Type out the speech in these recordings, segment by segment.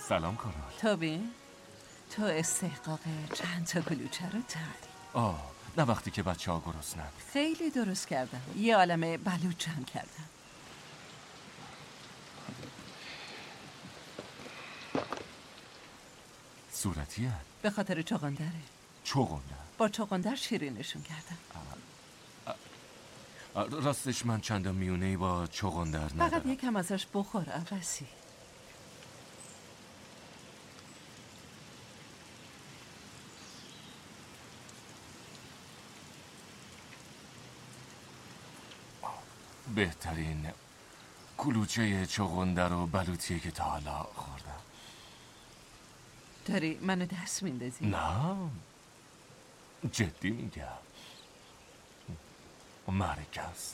سلام کارول. توبین تو استحقاق چند تا کلوچه رو داری. نه وقتی که بچه ها گرسنن. خیلی درست کردم. یه عالمه بلوط جمع کردم. صورتیه؟ به خاطر چغندره. چغندر؟ با چغندر شیرینشون کردم. راستش من چندان میونه‌ای با چغندر ندارم. فقط یکم ازش بخور عباسی. بهترین کلوچه چغندر و بلوطیه که تا حالا خوردم. داری منو دست میندازی؟ نه جدی میگم. مرکه است.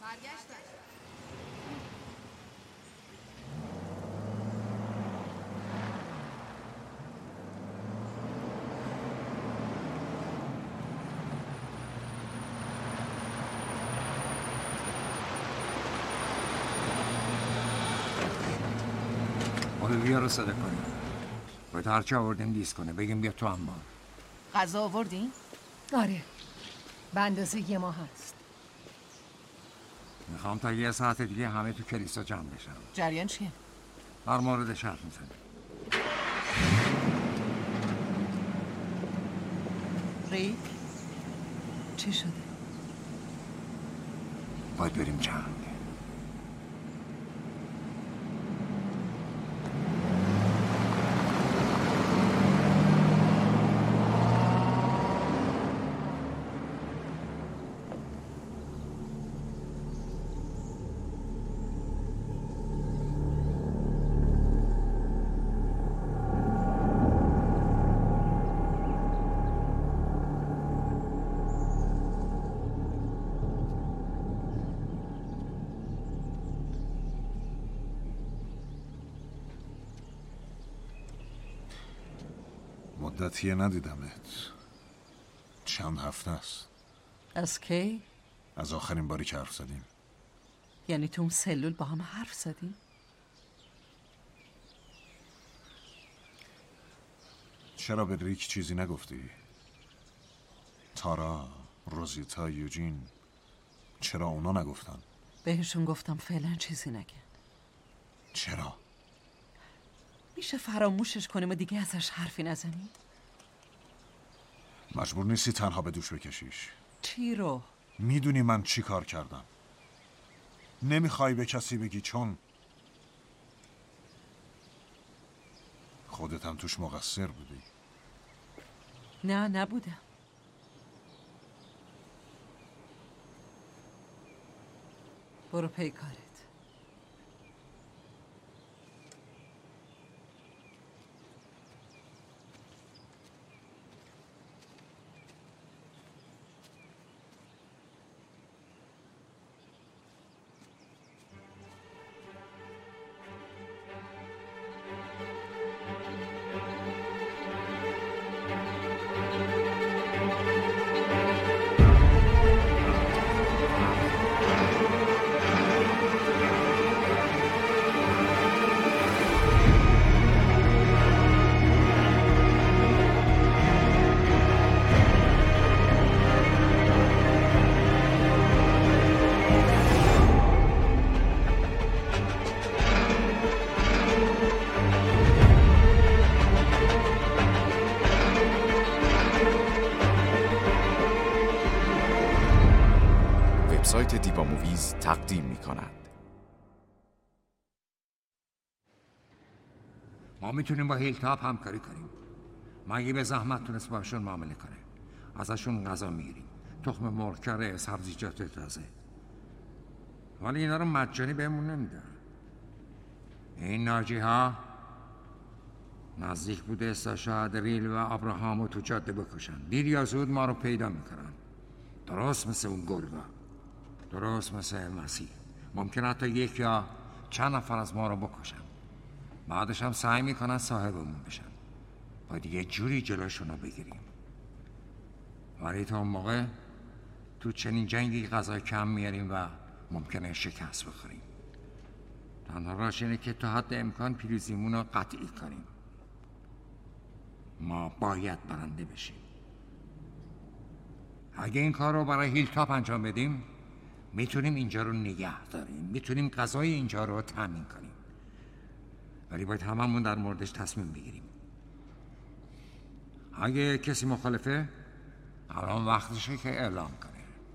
اولویا رو صدا کنیم. باید هرچی آوردیم لیست کنه. بگیم بیا تو انبار. غذا آوردین؟ آره به اندازه یه ماه هست. میخوام تا یه ساعت دیگه همه تو کلیسا جمع بشن. جریان چیه؟ هر مورد شرط میزنیم. ریک چی شده؟ باید بریم جنگ. مدتیه ندیدمت. چند هفته است. از کی؟ از آخرین باری که حرف زدیم. یعنی تو اون سلول با هم حرف زدیم؟ چرا به ریک چیزی نگفتی؟ تارا، روزیتا، یوجین، چرا اونا نگفتن؟ بهشون گفتم فعلا چیزی نگن. چرا؟ میشه فراموشش کنیم و دیگه ازش حرفی نزنیم؟ مجبور نیستی تنها به دوش بکشیش. چی رو؟ میدونی من چی کار کردم. نمیخوای به کسی بگی چون خودت هم توش مقصر بودی. نه نبودم. برو پی کارت. وبسایت دیبا موویز تقدیم می‌کند. ما میتونیم با هیلتاپ همکاری کنیم. مگی به زحمت تونست باشون معامله کنه. ازشون غذا میگیریم. تخم مرغ کره، سبزیجات تازه. ولی اینا رو مجانی بهمون نمیدن. این ناجی ها نزدیک بوده تا شاید ریل و ابراهامو تو جاده بکشن. دیر یا زود ما رو پیدا میکنن. درست مثل اون گرگا. درست مثل مسیح. ممکن حتی یک یا چند نفر از ما رو بکشن. بعدش هم سعی میکنن صاحبمون بشن. باید یه جوری جلوشون رو بگیریم. ولی تا اون موقع تو چنین جنگی غذا کم میاریم و ممکنه شکست بخوریم. تنها راهش اینه که تا حد امکان پیروزیمون رو قطعی کنیم. ما باید برنده بشیم. اگه این کار رو برای هیلتاپ انجام بدیم میتونیم اینجا رو نگه داریم، میتونیم غذای اینجا رو تامین کنیم، ولی باید هممون در موردش تصمیم بگیریم. اگه کسی مخالفه الان وقتشه که اعلام کنه.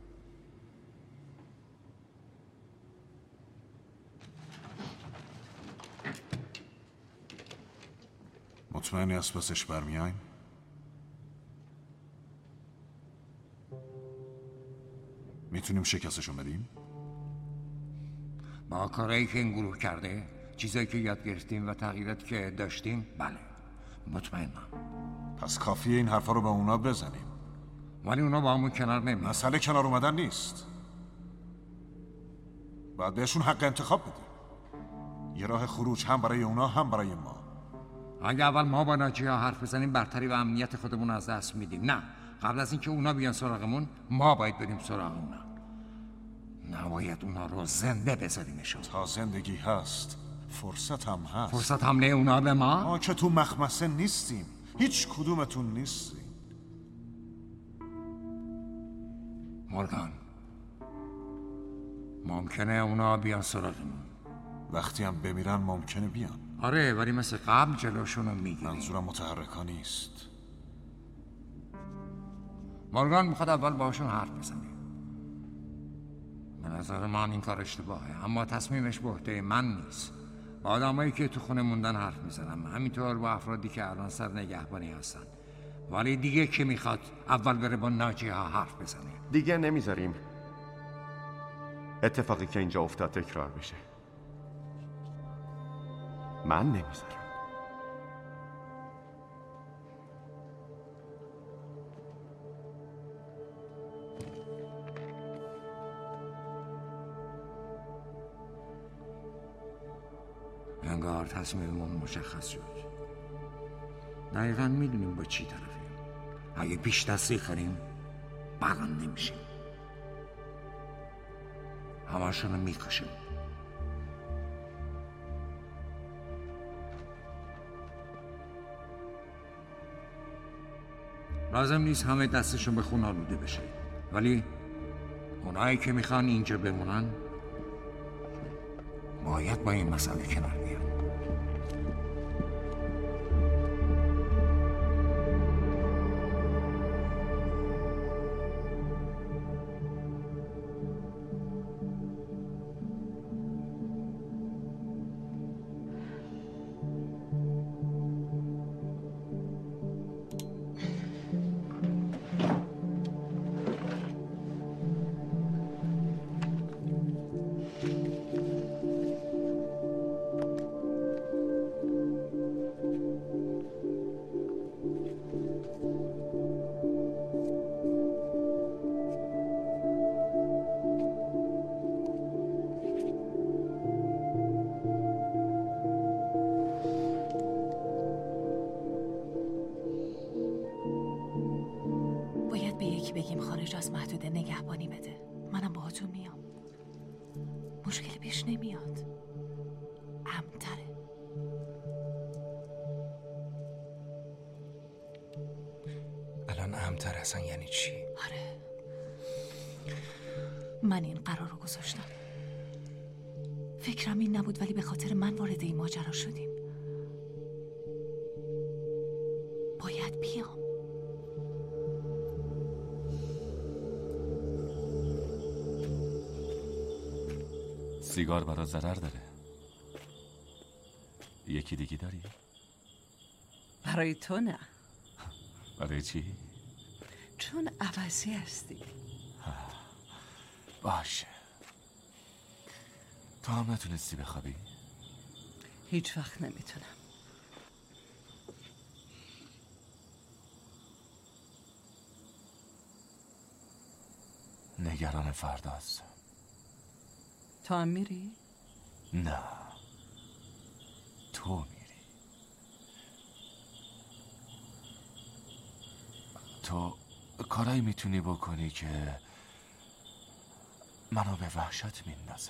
مطمئنی از پسش برمیایم؟ میتونیم شکستشو بدیم؟ با کارهایی که این گروه کرده، چیزایی که یاد گرفتیم و تغییراتی که داشتیم، بله مطمئنم. پس کافیه این حرفا رو به اونا بزنیم. ولی اونا با همون کنار نمیان. مسئله کنار اومدن نیست، باید بهشون حق انتخاب بدیم. یه راه خروج هم برای اونا هم برای ما. اگه اول ما با ناجی‌ها حرف بزنیم برتری و امنیت خودمون از دست میدیم. نه، قبل از اینکه اونا بیان سراغمون ما باید بریم سراغ اونا. نباید اونا رو زنده بذاریمشون. تا زندگی هست فرصت هم هست. فرصت حمله اونا به ما که تو مخمسه نیستیم، هیچ کدومتون نیستیم. مورگان، ممکنه اونا بیان سراغمون. وقتی هم بمیرن ممکنه بیان. آره، ولی مثل قبل جلوشون رو میگیریم. منظورم متحرکا نیست. مورگان میخواد اول باشون حرف بزنه. به نظر من این کار اشتباهه، اما تصمیمش به عهده من نیست. با آدمایی که تو خونه موندن حرف میزنم، همینطور با افرادی که الان سر نگهبانی هستن. ولی دیگه که میخواد اول بره با ناجی‌ها حرف بزنه؟ دیگه نمیذاریم اتفاقی که اینجا افتاد تکرار بشه. من نمیذارم. انگار تصمیممون مشخص شد. دقیقا میدونیم با چی طرفیم. اگه پیش دستی کنیم برنده میشیم. همشونو میکشیم. لازم نیست همه دستشون به خون آلوده بشه، ولی اونایی که میخوان اینجا بمونن باید با این مسئله کنار بیان. بگیم خارج از محدوده نگهبانی بده. منم باهاتون میام. مشکلی پیش نمیاد. امن‌تره. الان امن‌تر اصلا یعنی چی؟ آره، من این قرار رو گذاشتم. فکرم این نبود، ولی به خاطر من وارد این ماجرا شدیم. باید بیام. سیگار برا ضرر داره. یکی دیگه داری؟ برای تو نه. برای چی؟ چون عوضی هستی. باشه. تو هم نتونستی بخوابی؟ هیچ وقت نمیتونم. نگران فرداست. تو هم میری؟ نه، تو میری. تو کارایی میتونی بکنی که منو به وحشت میندازه.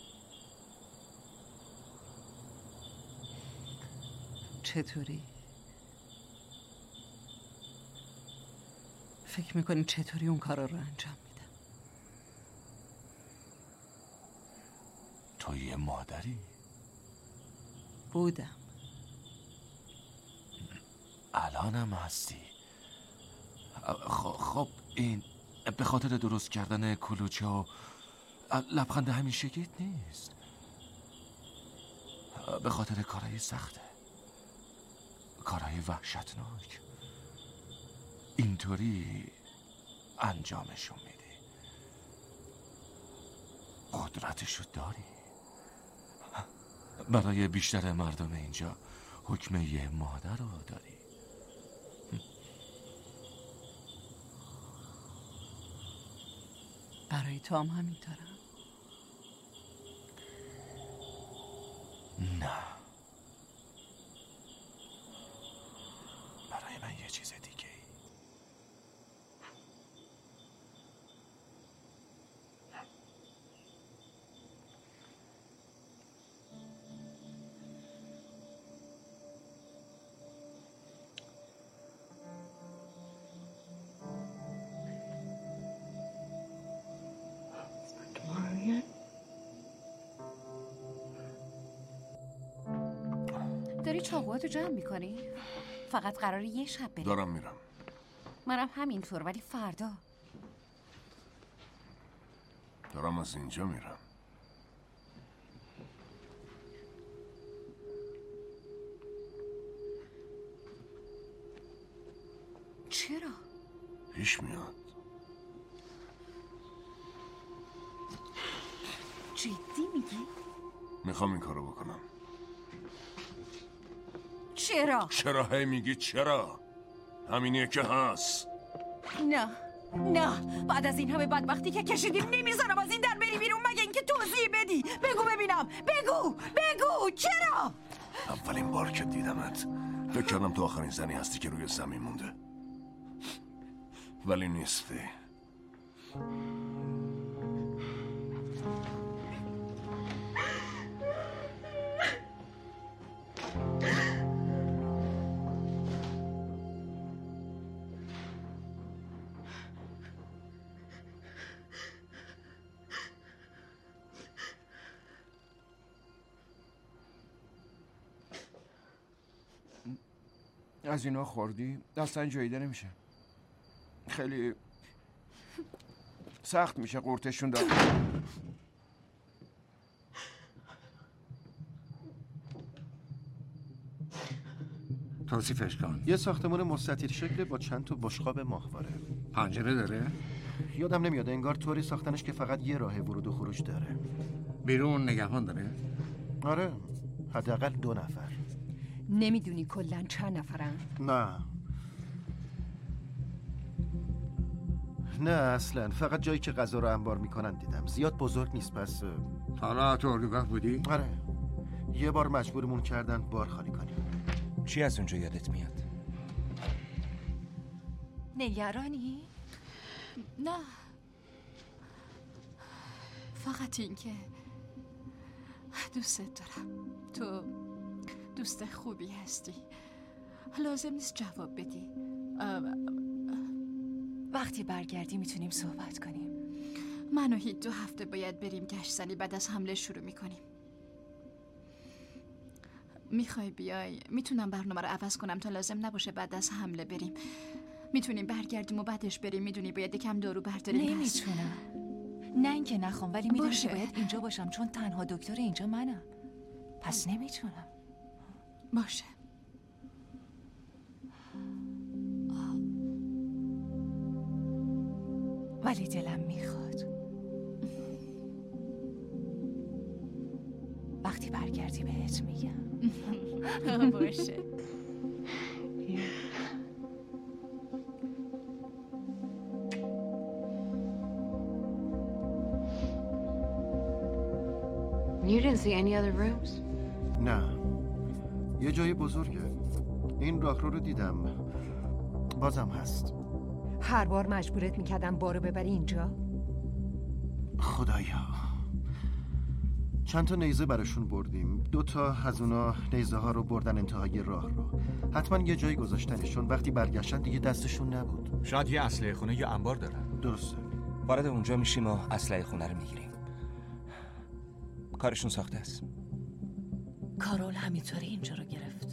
چطوری؟ فکر میکنی چطوری اون کارا رو انجام میدم؟ تو یه مادری؟ بودم. الانم هستی. خب این به خاطر درست کردن کلوچه و لبخند همیشگیت نیست، به خاطر کارهای سخته، کارهای وحشتناک. اینطوری انجامشون میدی. قدرتشو داری. برای بیشتر مردم اینجا حکم یه مادر رو داری. برای تو هم همینطورم؟ نه، برای من یه چیز دیگه ای. داری چاقوهاتو جمع میکنی؟ فقط قراره یه شب بریم. دارم میرم. منم همینطور، ولی فردا. دارم از اینجا میرم. چرا؟ پیش میاد. جدی میگی؟ میخوام این کارو بکنم. چرا؟ چرا هی میگی چرا؟ همینیه که هست. نه بعد از این همه بدبختی که کشیدیم نمیذارم از این در بری بیرون مگه اینکه توضیح بدی. بگو ببینم، بگو چرا؟ اولین بار که دیدمت فکر کردم تو آخرین زنی هستی که روی زمین مونده، ولی نیستی. از اینا خوردی؟ اصلا جاییده نمیشه. خیلی سخت میشه قورتشون داد. توصیفش کن. یه ساختمان مستطیل شکل با چند تا بشقاب ماهواره. پنجره داره؟ یادم نمیاد، انگار طوری ساختنش که فقط یه راه ورود و خروج داره. بیرون نگهبان داره؟ آره، حداقل 2 نفر. نمیدونی کلن چند نفرن؟ نه اصلا، فقط جایی که غذا رو انبار میکنن دیدم. زیاد بزرگ نیست. پس حالا تو اردوگاه بودی؟ آره، یه بار مجبورمون کردن بار خالی کنیم. چی از اونجا یادت میاد؟ نگرانی؟ نه، فقط این که دوستت دارم. تو دوست خوبی هستی. لازم نیست جواب بدی. وقتی برگردی میتونیم صحبت کنیم. من و هیت 2 هفته باید بریم گشت زنی، بعد از حمله شروع میکنیم. میخوای بیای؟ میتونم برنامه رو عوض کنم تا لازم نباشه بعد از حمله بریم. میتونیم برگردیم و بعدش بریم. میدونی باید یکم دارو برداریم. نمیتونم. نه اینکه نخوام، ولی میدونی که باید اینجا باشم چون تنها دکتر اینجا منم. پس نمیتونم. باشه. ولی دلم میخواد. وقتی برگردی بهت میگم. باشه. You didn't see any other rooms? نه، یه جای بزرگه. این راهرو رو دیدم. بازم هست. هر بار مجبورت میکردم بارو ببری اینجا؟ خدایا چند تا نیزه براشون بردیم. 2 تا از اونا نیزه ها رو بردن انتهای راه رو. حتما یه جایی گذاشتنشون. وقتی برگشتن دیگه دستشون نبود. شاید یه اسلحه خونه یا انبار دارن. درسته. وارد اونجا میشیم و اسلحه خونه رو میگیریم. کارشون ساخته است. کارول همینطوری اینجا رو گرفت.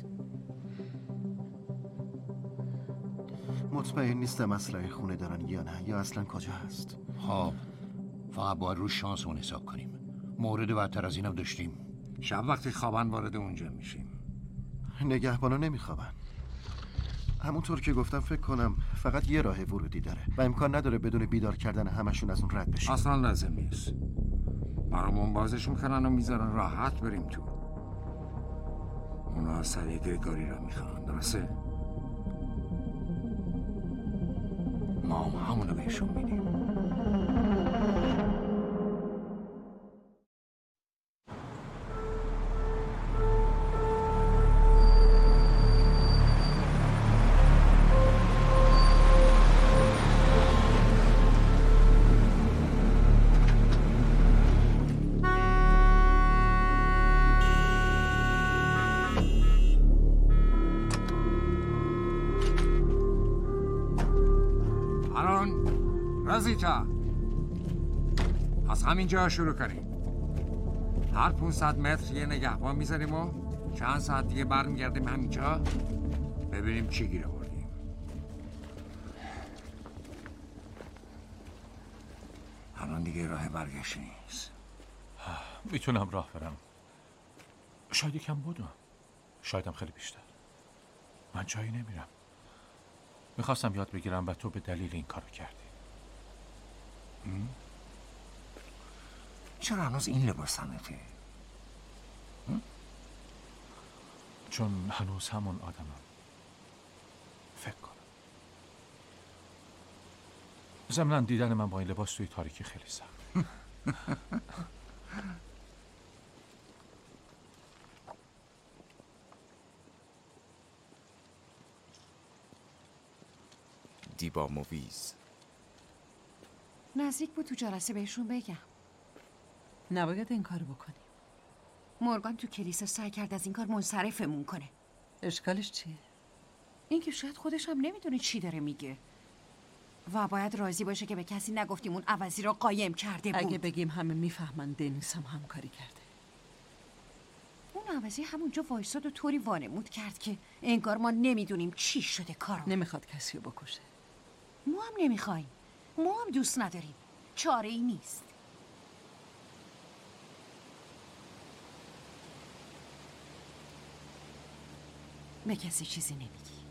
مطمئن نیستم اسلحه خونه دارن یا نه، یا اصلا کجا هست. خب فقط باید رو شانسمون حساب کنیم. مورد بدتر از اینم داشتیم. شب وقتی خوابن وارد اونجا میشیم. نگهبانا نمیخوابن. همونطور که گفتم فکر کنم فقط یه راه ورودی داره و امکان نداره بدون بیدار کردن همشون از اون رد بشیم. اصلا لازم نیست. برامون بازش میکنن و میذارن راحت بریم تو. اونا سریع گریگاری رو میخوان، درسته؟ ما هم همونو بهشون میدیم. رازیتا از همینجا شروع کنیم. هر 500 متر یه نگهبان میذاریم و چند ساعت دیگه برمیگردیم همینجا ببینیم چی گیر آوردیم. الان دیگه راه برگشت نیست. میتونم راه برم. شاید یکم بودم، شایدم خیلی بیشتر. من جایی نمیرم. میخواستم یاد بگیرم و تو به دلیل این کارو کردی. چرا هنوز این لباس تنته؟ چون هنوز همون آدمم. فکر کنم. ضمناً دیدن من با این لباس توی تاریکی خیلی سخت. دیبا موویز. نزدیک بود تو جلسه بهشون بگم. نباید این کارو بکنیم. مورگان تو کلیسا سعی کرد از این کار منصرفمون کنه. اشکالش چیه؟ اینکه شاید خودش هم نمیدونه چی داره میگه و باید راضی باشه که به کسی نگفتیم اون عوضی رو قایم کرده بود. اگه بگیم همه میفهمن دنیس هم همکاری کرده. اون عوضی همونجا وایساد و طوری وانمود کرد که انگار ما نمیدونیم چی شده کارو. نمیخواد کسی رو بکشه. ما هم نمیخوایم. ما هم دوست نداریم. چاره ای نیست. به کسی چیزی نمیگی.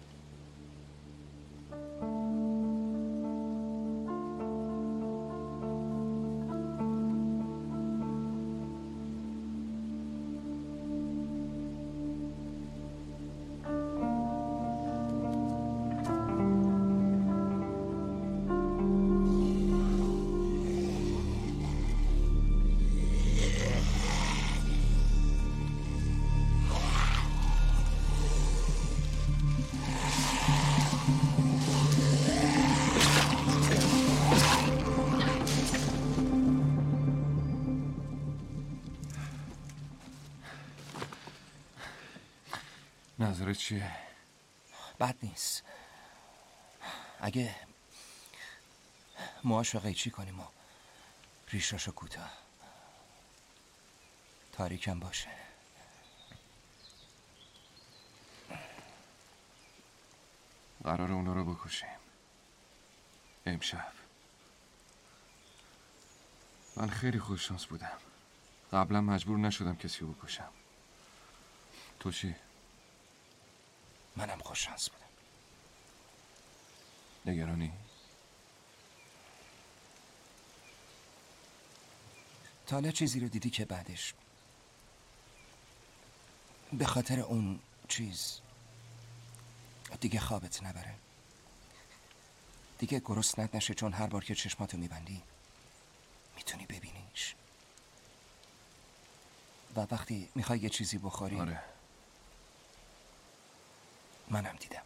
نظرت چیه؟ بد نیست. اگه موهاشو قیچی کنیم و ریشاشو کوتاه، تاریکم باشه. قرار اونا رو بکشیم امشب. من خیلی خوششانس بودم. قبلا مجبور نشدم کسی رو بکشم. تو چی؟ منم خوششانس بودم. نگرانی؟ تا حالا چیزی رو دیدی که بعدش به خاطر اون چیز دیگه خوابت نبره؟ دیگه گرسنت نشه چون هر بار که چشماتو میبندی میتونی ببینیش و وقتی میخوای یه چیزی بخوری. آره. منم دیدم.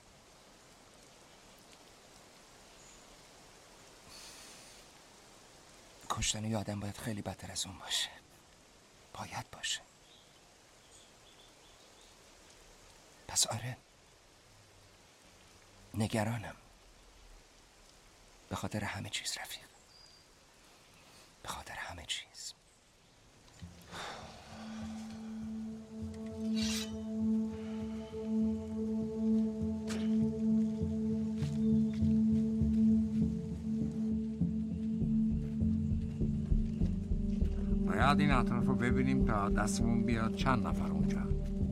کشتن یه آدم باید خیلی بدتر از اون باشه. باید باشه. پس آره، نگرانم. به خاطر همه چیز رفیق، به خاطر همه چیز. باید این اطراف رو ببینیم تا دستمون بیاد چند نفر اونجا.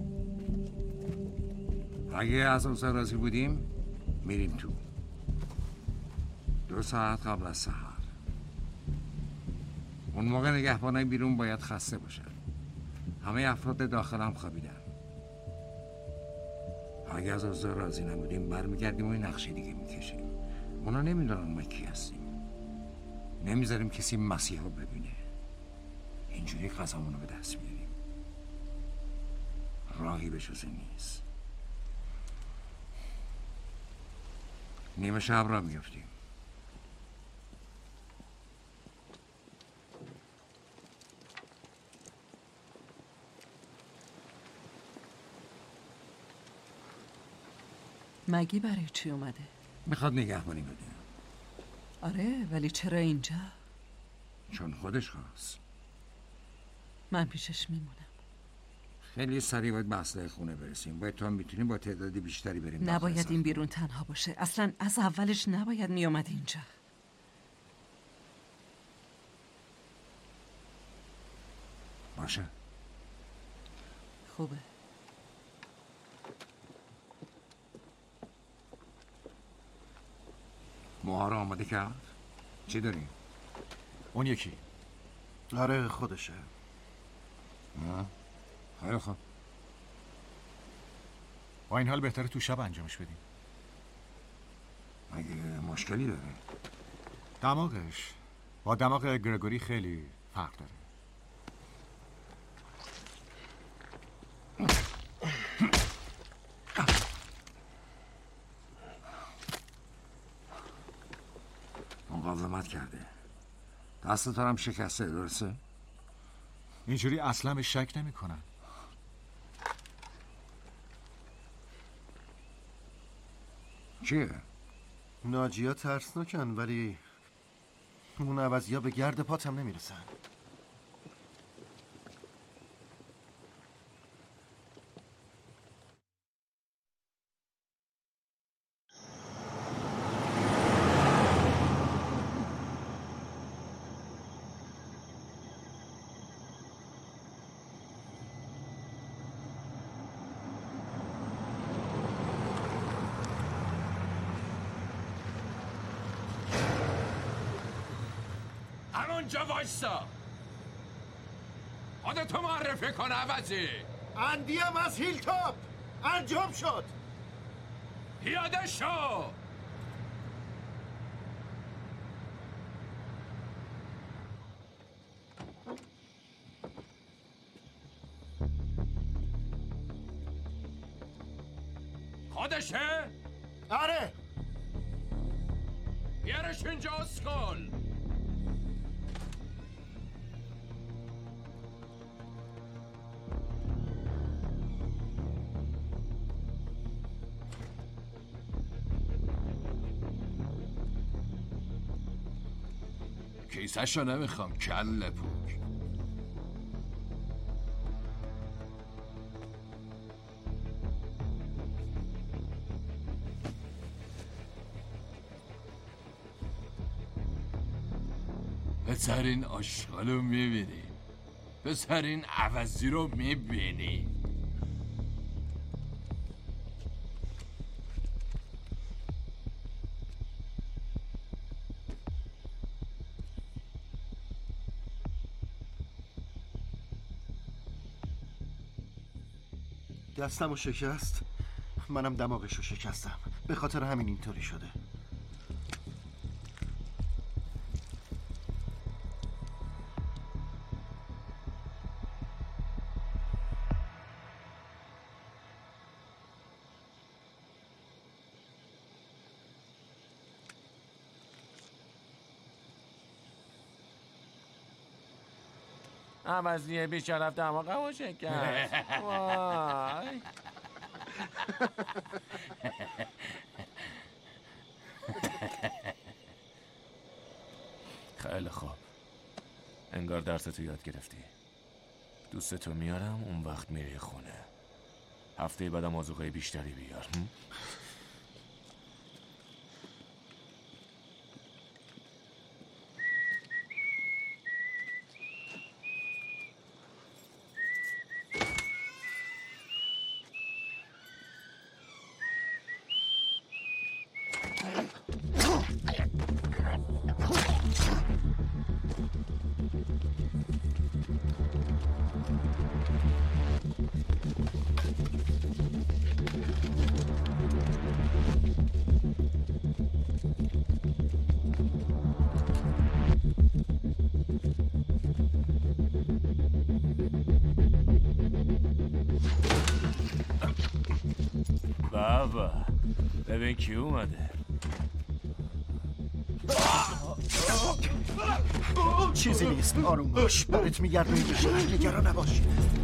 اگه از اوضاع راضی بودیم میریم تو. 2 ساعت قبل از سحر. اون موقع نگهبانای بیرون باید خسته باشن. همه افراد داخل هم خوابیدن. اگه از اوضاع راضی نبودیم برمیگردیم و این نقشه دیگه میکشیم. اونا نمیدونن ما کی هستیم. نمیذاریم کسی مسیح رو ببینه. اینجوری قضامون رو به دست میاریم. راهی به جز این نیست. نیمه شب را میفتیم. مگی برای چی اومده؟ میخواد نگهبانی بده. آره، ولی چرا اینجا؟ چون خودش خواست. من پیشش میمونم. خیلی سریع باید به اصله خونه برسیم. باید تا میتونیم با تعداد بیشتری بریم. نباید این بیرون تنها باشه. اصلا از اولش نباید میومد اینجا. باشه. خوبه. موها رو آماده کرد؟ چی داریم؟ اون یکی. آره خودشه. خیلی خوب. با این حال بهتره تو شب انجامش بدیم. مگه مشکلی داره؟ دماغش با دماغ گرگوری خیلی فرق داره. مقاومت کرده. دست هم شکسته، درسته؟ اینجوری اصلا به شک نمی کنن. چیه؟ ناجیا ترسناکن ولی اون عوضیا به گرد پاتم نمیرسن. همونجا وایستا. خودتو معرفی کن عوضی. اندیم از هیلتاپ. انجام شد. پیاده شو. خودشه؟ آره. بیارش اینجا اسکل. کیسه‌شو نمیخوام کله پوک. پسرین آشغال رو میبینی. پسرین عوضی رو میبینی. دستمو شکست. منم دماغشو شکستم. به خاطر همین اینطوری شده. عوضیه بیشرف دماغمو شکست. وای. خیلی خوب. انگار درستو یاد گرفتی. دوستتو میارم، اون وقت میری خونه. هفته بعدم آذوقه بیشتری بیار. بابا ببین کی اومده. چیزی نیست، آروم باش. برات میگردونی به شهر، نگران نباش.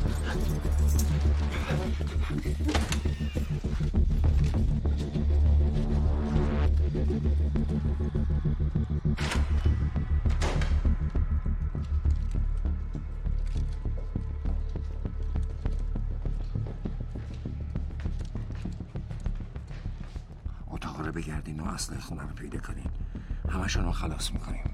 اتاق رو بگردین و اصل خونه رو پیدا کنین. همشون رو خلاص میکنیم.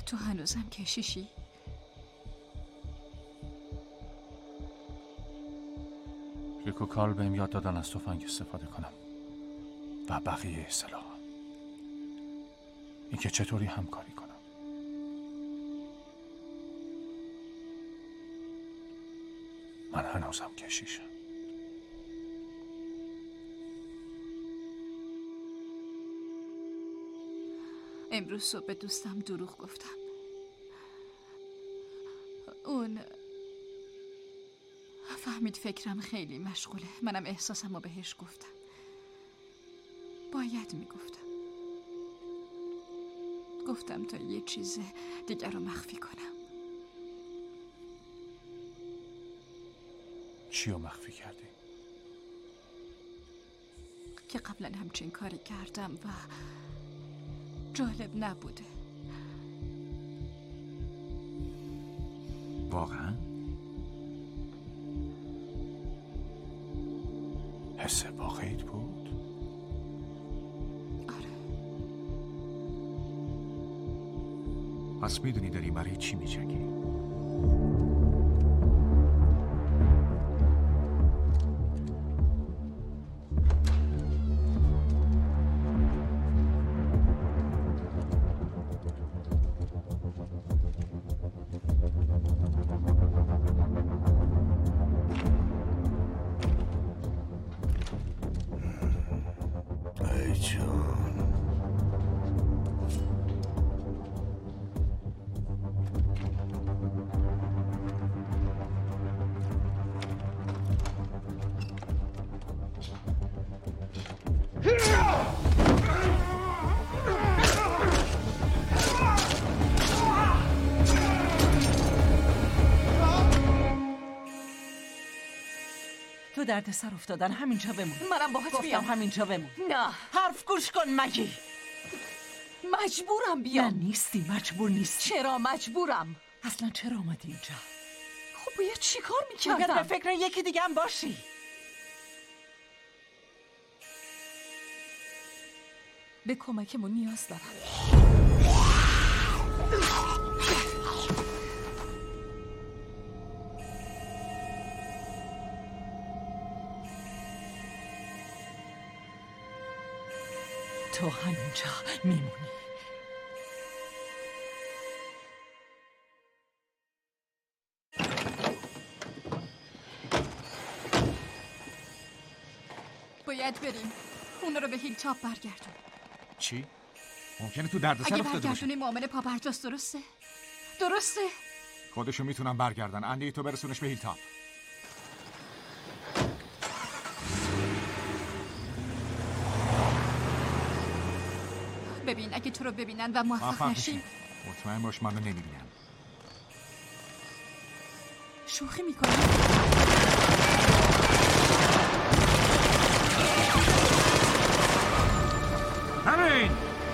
تو هنوزم کشیشی؟ ریک و کارل بهم یاد دادن از تفنگ استفاده کنم و بقیه سلاح. اینکه چطوری همکاری کنم. من هنوزم کشیشم. امروز صبح به دوستم دروغ گفتم. اون فهمید فکرم خیلی مشغوله. منم احساسم رو بهش گفتم. باید میگفتم. گفتم تا یه چیز دیگر رو مخفی کنم. چی رو مخفی کردی؟ که قبلا همچین کاری کردم و جالب نبوده. واقعا؟ حس واقعیت بود؟ آره. پس میدونی داری برای چی میجنگی؟ تو درد سر افتادن همینجا بمون. منم باهات بیام. همینجا بمون. نه، حرف گوش کن مگی. مجبورم بیام. نه نیستی، مجبور نیستی. چرا مجبورم؟ اصلا چرا اومدی اینجا؟ خب باید چی کار باید میکردم؟ به فکر یکی دیگه هم باشی. به کمکمون نیاز دارم. تو همینجا میمونی. باید بریم. اونا رو به هیلتاپ برگردون. چی؟ ممکنه تو دردسر اگه افتاده باشه. برگردونی معامله پابرجاست. درسته؟ درسته؟ خودشو میتونن برگردن. اندی تو برسونش به هیلتاپ. ببین اگه تو رو ببینن و موفق نشیم. مطمئن باش منو نمیبینم. شوخی میکنی؟ همین!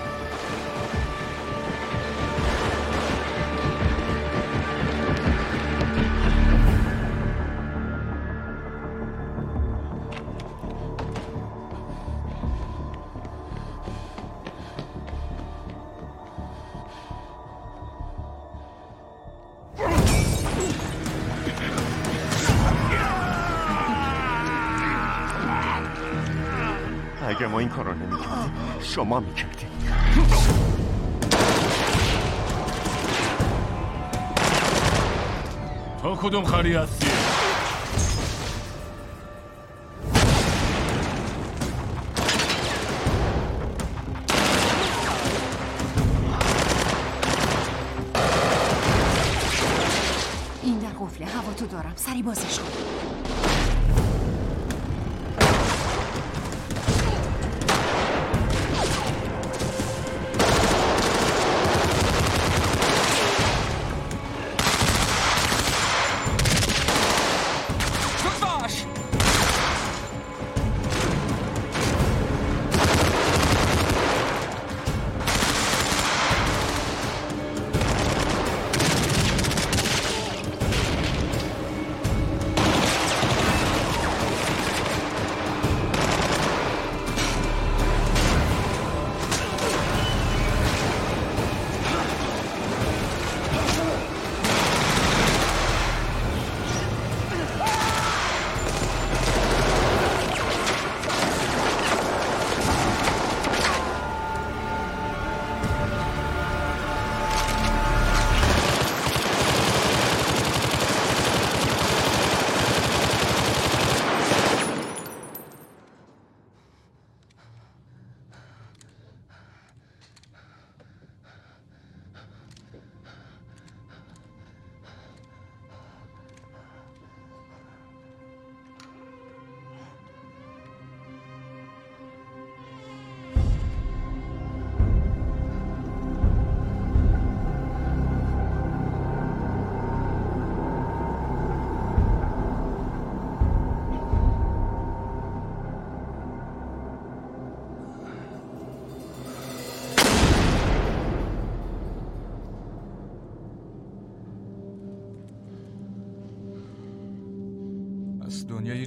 اگه ما این کار رو نمی‌کردیم شما می‌کردیم. تو کدوم خری هستی؟ این در قفله. هوا تو دارم. سری بازش کن.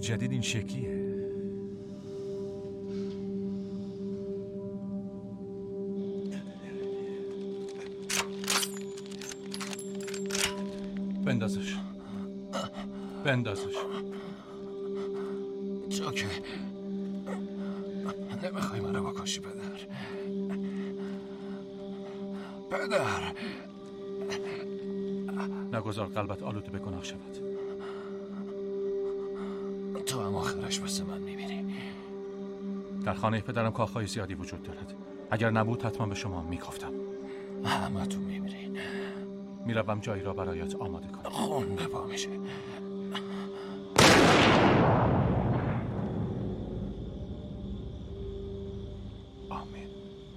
جدید این شکلیه. بندازش. جوکر، نمیخوای منو بکشی پدر. نگذار قلبت آلوده به گناه شود. تو هم آخرش مثل من میمیری. در خانه پدرم کاخهای زیادی وجود دارد. اگر نبود حتما به شما میگفتم. همه تو میمیری. میروم جایی را برایت آماده کنم. خون به پا میشه. آمین.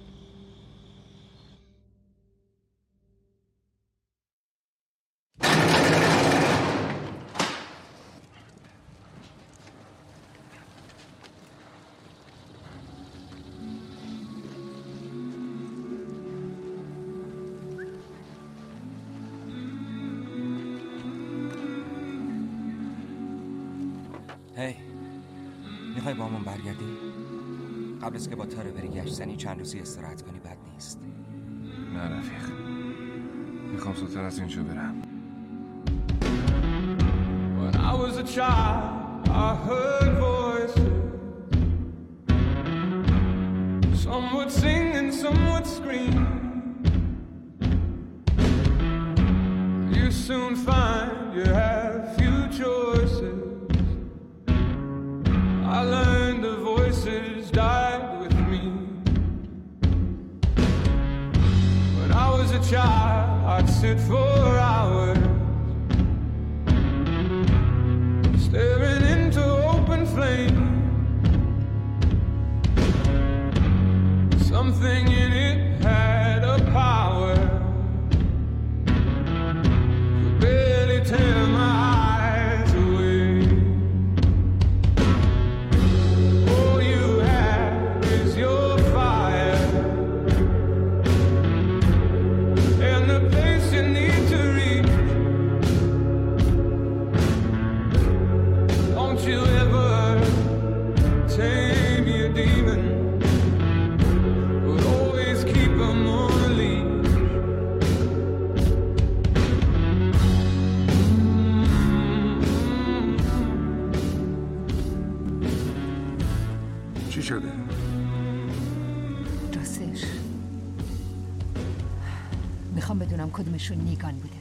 هی، میخوای با همون برگردی؟ قبل از که با تاره بری گشت زنی چند روزی استراحت کنی بد نیست. نه رفیق، میخوام زودتر از اینجا برم. When I was a child, I heard voices. Some would sing and some would scream. You soon find you have few choices. I learned the voices died with me. When I was a child, I'd sit for hours staring into open flame. Something in it had a power, could barely tear my eyes away. All you have is your fire, and the place you need to reach. Don't you ever tame your demon, but always keep them on a leash. چی شده؟ راستش میخوام بدونم کدومشون نیگان بوده.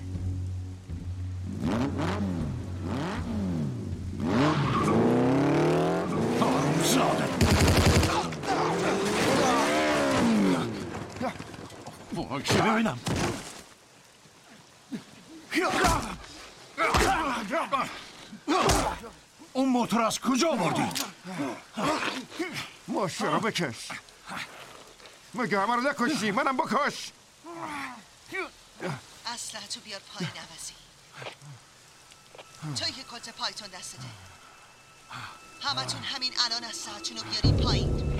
چه ببینم. اون موتور از کجا آوردی؟ ماشین رو بکش. مگه همه رو نکشی؟ منم بکش. اسلحه‌تو بیار پایین عوضی. توی که کلت پایتون دستته. همتون همین الان اسلحه‌تون رو بیارین پایین.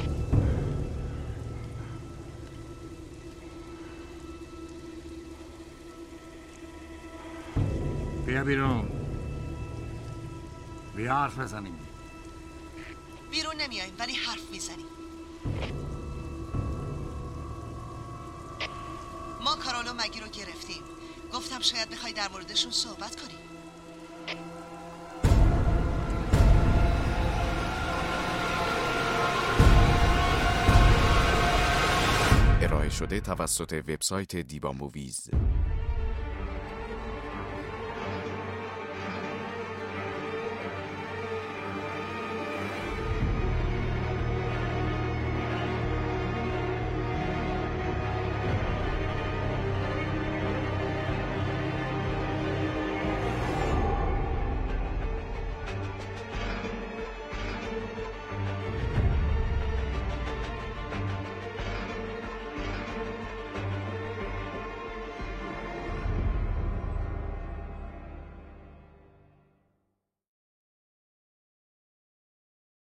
بیا بیرون. بیا حرف بزنیم. بیرون نمیاییم ولی حرف میزنیم. ما کارولو مگی رو گرفتیم. گفتم شاید بخوای در موردشون صحبت کنیم. ارائه شده توسط وبسایت دیبا موویز.